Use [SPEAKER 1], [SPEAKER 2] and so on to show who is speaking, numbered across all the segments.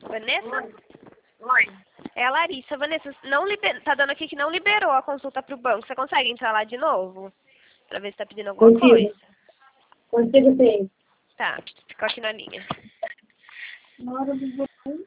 [SPEAKER 1] Vanessa?
[SPEAKER 2] Oi.
[SPEAKER 1] É a Larissa. Vanessa, não tá dando aqui que não liberou a consulta pro banco. Você consegue entrar lá de novo? Pra ver se tá pedindo alguma coisa?
[SPEAKER 2] Consigo sim.
[SPEAKER 1] Tá, ficou aqui na linha.
[SPEAKER 2] Na hora do voo.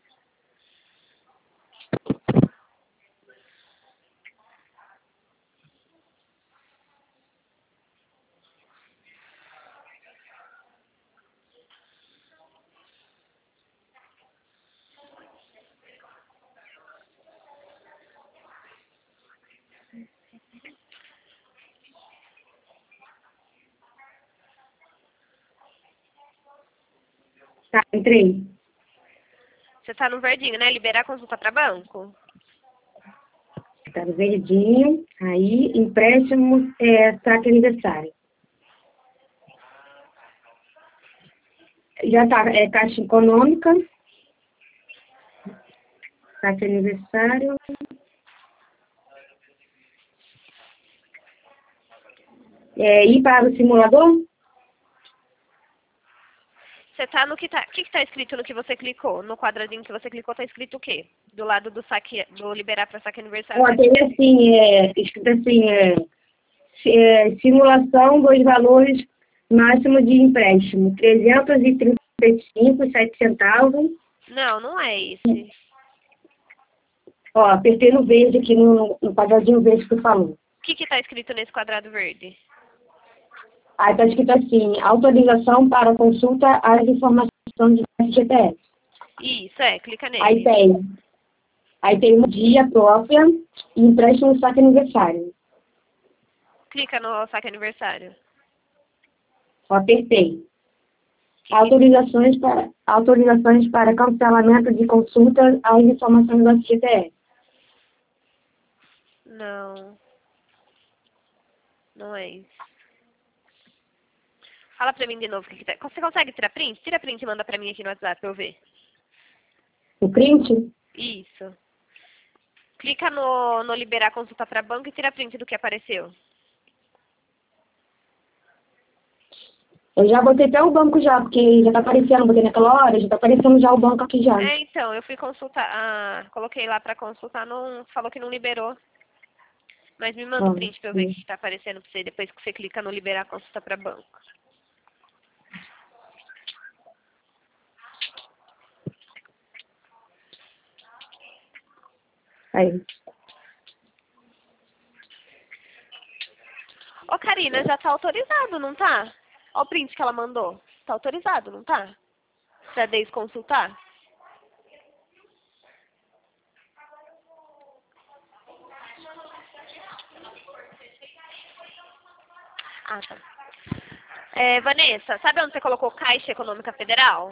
[SPEAKER 2] Tá, entrei.
[SPEAKER 1] Você tá no verdinho, né? Liberar a consulta pra banco?
[SPEAKER 2] Tá no verdinho. Aí, empréstimo, saque aniversário. Já tá, Caixa Econômica. Saque aniversário. Ir para o simulador?
[SPEAKER 1] Você tá no que tá... O que que tá escrito no que você clicou? No quadradinho que você clicou tá escrito o quê? Do lado do saque... Do liberar pra saque aniversário.
[SPEAKER 2] Ó, tem assim, escrito assim, simulação dos valores máximo de empréstimo, 335,07 centavos.
[SPEAKER 1] Não, não é esse.
[SPEAKER 2] Ó, apertei no verde aqui, no quadradinho verde que tu falou.
[SPEAKER 1] O que que tá escrito nesse quadrado verde?
[SPEAKER 2] Aí tá escrito assim, autorização para consulta às informações de FGTS.
[SPEAKER 1] Isso, clica nele.
[SPEAKER 2] Aí tem uma dia própria e empréstimo no saque aniversário.
[SPEAKER 1] Clica no saque aniversário.
[SPEAKER 2] Ó, apertei. Autorizações para cancelamento de consulta às informações do FGTS.
[SPEAKER 1] Não. Não é isso. Fala pra mim de novo o que que tá. Você consegue tirar print? Tira print e manda pra mim aqui no WhatsApp pra eu ver.
[SPEAKER 2] O print?
[SPEAKER 1] Isso. Clica no liberar consulta pra banco e tira print do que apareceu.
[SPEAKER 2] Eu já botei até o banco já, porque já tá aparecendo, botei naquela hora, já tá aparecendo já o banco aqui já.
[SPEAKER 1] Então, eu fui consultar, coloquei lá pra consultar, não, falou que não liberou. Mas me manda o print pra eu ver o que tá aparecendo pra você, depois que você clica no liberar consulta pra banco.
[SPEAKER 2] Aí.
[SPEAKER 1] Ô, Karina, já tá autorizado, não tá? Ó o print que ela mandou. Tá autorizado, não tá? Pra desconsultar? Ah, tá. Vanessa, sabe onde você colocou Caixa Econômica Federal?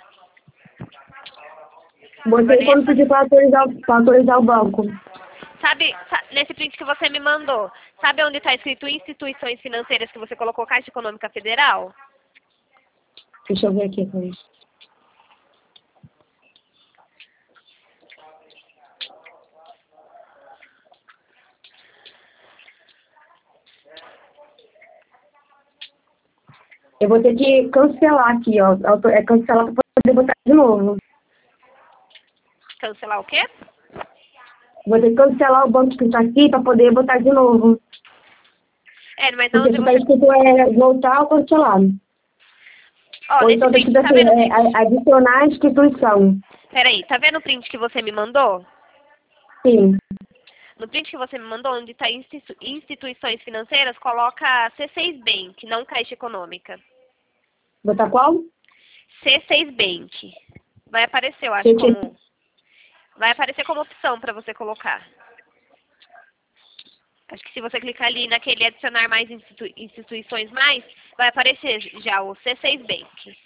[SPEAKER 2] Botei quando pedi pra autorizar o banco.
[SPEAKER 1] Sabe, nesse print que você me mandou, sabe onde está escrito instituições financeiras que você colocou Caixa Econômica Federal?
[SPEAKER 2] Deixa eu ver aqui. Peraí. Eu vou ter que cancelar aqui, ó. Cancelar pra poder botar de novo.
[SPEAKER 1] Cancelar o quê?
[SPEAKER 2] Vou ter que cancelar o banco que tá aqui pra poder botar de novo.
[SPEAKER 1] Mas
[SPEAKER 2] Porque
[SPEAKER 1] onde
[SPEAKER 2] tá
[SPEAKER 1] você...
[SPEAKER 2] escrito voltar ou cancelar.
[SPEAKER 1] Ó,
[SPEAKER 2] Ou
[SPEAKER 1] nesse
[SPEAKER 2] então tá
[SPEAKER 1] print,
[SPEAKER 2] escrito
[SPEAKER 1] tá vendo o
[SPEAKER 2] assim,
[SPEAKER 1] print?
[SPEAKER 2] adicionar a instituição.
[SPEAKER 1] Peraí, tá vendo o print que você me mandou?
[SPEAKER 2] Sim.
[SPEAKER 1] No print que você me mandou, onde está instituições financeiras, coloca C6 Bank, não Caixa Econômica.
[SPEAKER 2] Botar qual?
[SPEAKER 1] C6 Bank. Vai aparecer, eu acho, como... Vai aparecer como opção para você colocar. Acho que se você clicar ali naquele adicionar mais instituições mais, vai aparecer já o C6 Bank.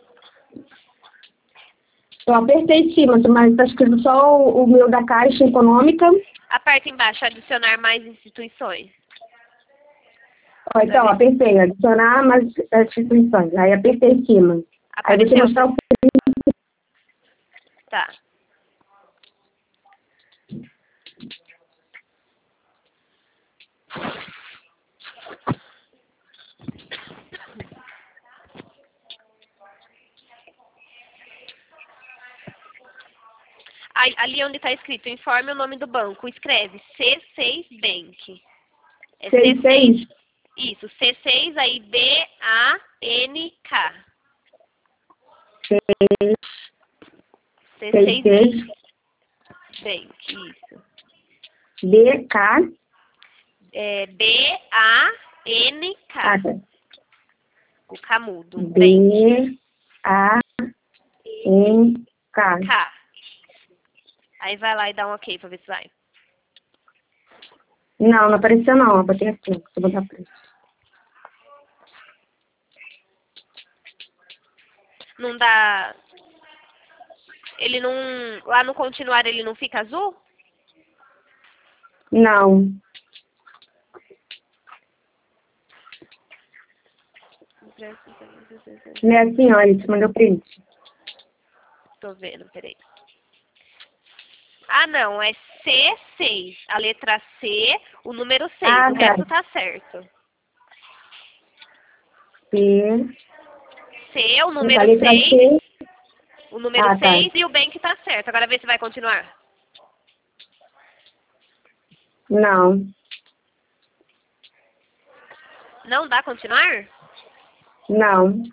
[SPEAKER 2] Eu apertei em cima, mas tá escrito só o meu da Caixa Econômica.
[SPEAKER 1] Aperta embaixo, adicionar mais instituições.
[SPEAKER 2] Ó, então, apertei, adicionar mais instituições. Aí apertei em cima. Aí você
[SPEAKER 1] Apareceu?
[SPEAKER 2] mostrar o...
[SPEAKER 1] Tá. ali onde está escrito, informe o nome do banco, escreve C6 Bank. É
[SPEAKER 2] C6?
[SPEAKER 1] Isso, C6, aí B-A-N-K. C6 Bank, isso.
[SPEAKER 2] B-K?
[SPEAKER 1] É B-A-N-K.
[SPEAKER 2] Ah, tá.
[SPEAKER 1] O Camudo.
[SPEAKER 2] B-A-N-K.
[SPEAKER 1] K. Aí vai lá e dá um ok pra ver se vai.
[SPEAKER 2] Não apareceu não. Eu botei aqui. Vou botar preço.
[SPEAKER 1] Não dá... Ele não... Lá no continuar ele não fica azul?
[SPEAKER 2] Não. Não é assim, olha. Você mandou print.
[SPEAKER 1] Tô vendo, peraí. Ah, não. É C6. A letra C, o número 6.
[SPEAKER 2] Ah,
[SPEAKER 1] o
[SPEAKER 2] tá.
[SPEAKER 1] resto tá certo.
[SPEAKER 2] C.
[SPEAKER 1] C, o
[SPEAKER 2] A
[SPEAKER 1] número
[SPEAKER 2] letra
[SPEAKER 1] 6.
[SPEAKER 2] C.
[SPEAKER 1] O número
[SPEAKER 2] Ah, tá.
[SPEAKER 1] 6 e o bank tá certo. Agora vê se vai continuar.
[SPEAKER 2] Não.
[SPEAKER 1] Não dá continuar?
[SPEAKER 2] Não.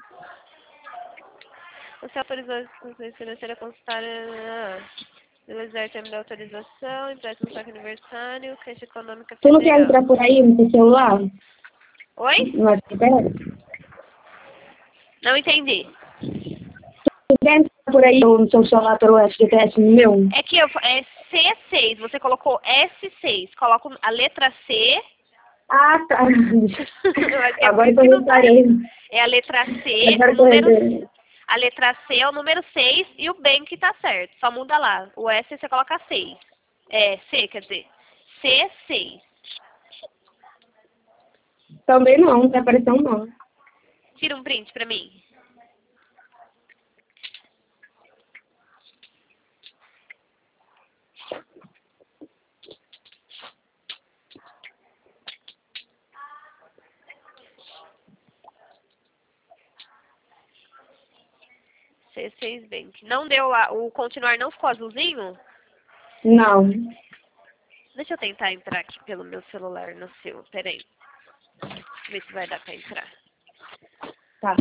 [SPEAKER 1] Você autorizou a consultoria financeira a consultar... Realizar termo de autorização, empréstimo saque aniversário, Caixa Econômica
[SPEAKER 2] Tu não quer
[SPEAKER 1] Federal.
[SPEAKER 2] entrar por aí no seu celular?
[SPEAKER 1] Oi?
[SPEAKER 2] No FGTS?
[SPEAKER 1] Não entendi.
[SPEAKER 2] Tu quer entrar por aí no seu celular pelo FGTS no meu?
[SPEAKER 1] É que é C6, você colocou S6. Coloca a letra C.
[SPEAKER 2] Ah, tá.
[SPEAKER 1] É
[SPEAKER 2] Agora
[SPEAKER 1] por
[SPEAKER 2] que
[SPEAKER 1] isso que
[SPEAKER 2] eu
[SPEAKER 1] não tá.
[SPEAKER 2] reparei.
[SPEAKER 1] É a letra C,
[SPEAKER 2] Agora
[SPEAKER 1] o
[SPEAKER 2] que eu
[SPEAKER 1] número...
[SPEAKER 2] reparei.
[SPEAKER 1] A letra C é o número 6 e o bank tá certo. Só muda lá. O S você coloca 6. É, C, quer dizer. C6.
[SPEAKER 2] Também não tá aparecendo não.
[SPEAKER 1] Tira um print pra mim. C6 Bank. Não deu lá. O continuar não ficou azulzinho?
[SPEAKER 2] Não.
[SPEAKER 1] Deixa eu tentar entrar aqui pelo meu celular no seu. Peraí. Ver se vai dar pra entrar.
[SPEAKER 2] Tá.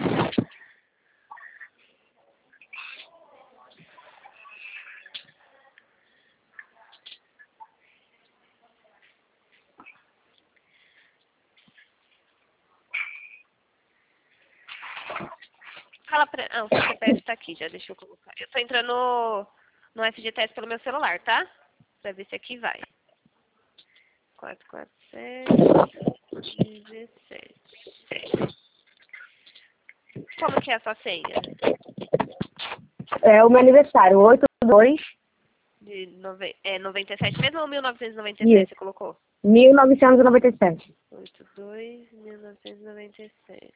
[SPEAKER 1] Fala pra... Ah, o seu CPF tá aqui já. Deixa eu colocar. Eu tô entrando no FGTS pelo meu celular, tá? Pra ver se aqui vai. 447 17. Como que é a sua senha?
[SPEAKER 2] É o meu aniversário, 82.
[SPEAKER 1] 97 mesmo ou 1997 você colocou?
[SPEAKER 2] 1997.
[SPEAKER 1] 82 1997.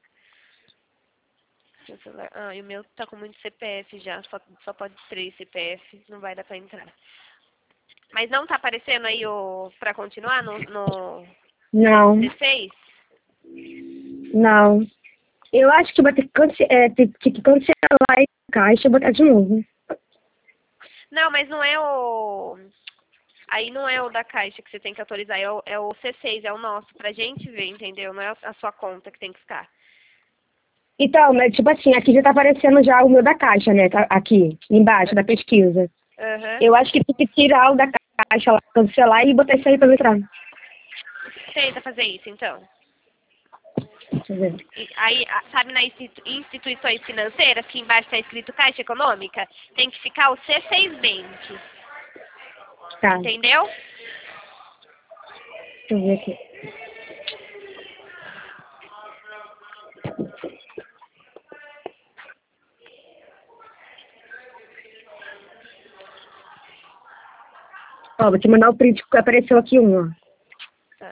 [SPEAKER 1] Seu celular... Ah, e o meu tá com muito CPF já. Só pode 3 CPF. Não vai dar pra entrar. Mas não tá aparecendo aí pra continuar no
[SPEAKER 2] Não.
[SPEAKER 1] 16?
[SPEAKER 2] Não. Eu acho que vai ter que, ter que cancelar a caixa e botar de novo.
[SPEAKER 1] Não, mas não é o... Aí não é o da Caixa que você tem que autorizar, é o C6, é o nosso, pra gente ver, entendeu? Não é a sua conta que tem que ficar.
[SPEAKER 2] Então, mas tipo assim, aqui já tá aparecendo já o meu da caixa, né? Tá aqui, embaixo da pesquisa.
[SPEAKER 1] Uhum.
[SPEAKER 2] Eu acho que tem que tirar o da caixa lá, cancelar e botar isso aí pra eu entrar.
[SPEAKER 1] Tenta fazer isso, então.
[SPEAKER 2] Deixa eu ver.
[SPEAKER 1] Aí, sabe, nas instituições financeiras, que embaixo está escrito Caixa Econômica, tem que ficar o C6 Bank.
[SPEAKER 2] Tá,
[SPEAKER 1] Entendeu?
[SPEAKER 2] deixa eu ver aqui. Ó, vou te mandar o print que apareceu aqui ó.
[SPEAKER 1] Tá.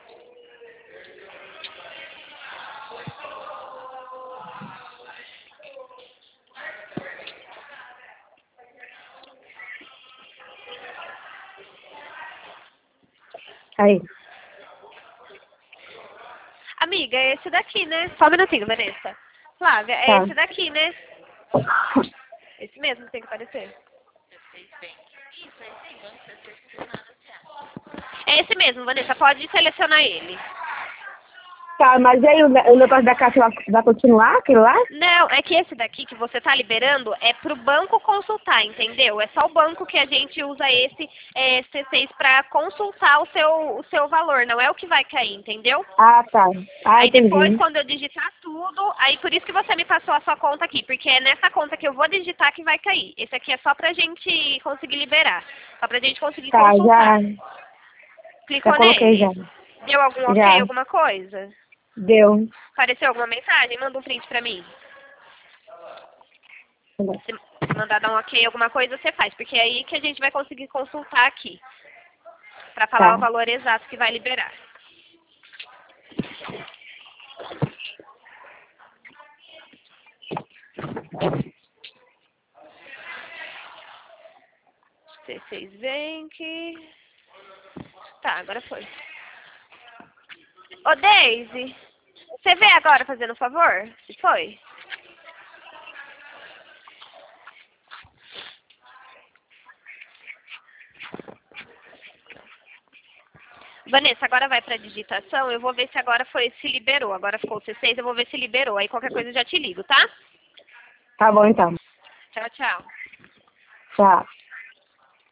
[SPEAKER 2] Aí.
[SPEAKER 1] Amiga, é esse daqui, né? Só um minutinho, Vanessa. Flávia, é
[SPEAKER 2] Tá.
[SPEAKER 1] esse daqui, né? Esse mesmo que tem que aparecer. É esse mesmo, Vanessa, pode selecionar ele.
[SPEAKER 2] Tá, mas aí o negócio da Caixa vai continuar, aquilo lá?
[SPEAKER 1] Não, é que esse daqui que você tá liberando é pro banco consultar, entendeu? É só o banco que a gente usa esse C6 para consultar o seu valor, não é o que vai cair, entendeu?
[SPEAKER 2] Ah, tá. Ah,
[SPEAKER 1] Aí depois,
[SPEAKER 2] entendi.
[SPEAKER 1] quando eu digitar tudo, aí por isso que você me passou a sua conta aqui, porque é nessa conta que eu vou digitar que vai cair. Esse aqui é só pra gente conseguir liberar, só pra gente conseguir
[SPEAKER 2] Tá,
[SPEAKER 1] consultar.
[SPEAKER 2] já
[SPEAKER 1] Clicou
[SPEAKER 2] coloquei já.
[SPEAKER 1] nele? Deu algum ok,
[SPEAKER 2] Já,
[SPEAKER 1] alguma coisa?
[SPEAKER 2] deu.
[SPEAKER 1] Apareceu alguma mensagem? Manda um print pra mim. Se mandar dar um ok, alguma coisa, você faz, porque é aí que a gente vai conseguir consultar aqui, pra falar o
[SPEAKER 2] Tá,
[SPEAKER 1] valor exato que vai liberar. C6 Bank. Tá, agora foi. Ô, Daisy, você vê agora fazendo um favor? Se foi? Vanessa, agora vai pra digitação, eu vou ver se agora se liberou. Agora ficou o C6, eu vou ver se liberou. Aí qualquer coisa eu já te ligo, tá?
[SPEAKER 2] tá bom então.
[SPEAKER 1] Tchau, tchau.
[SPEAKER 2] Tchau.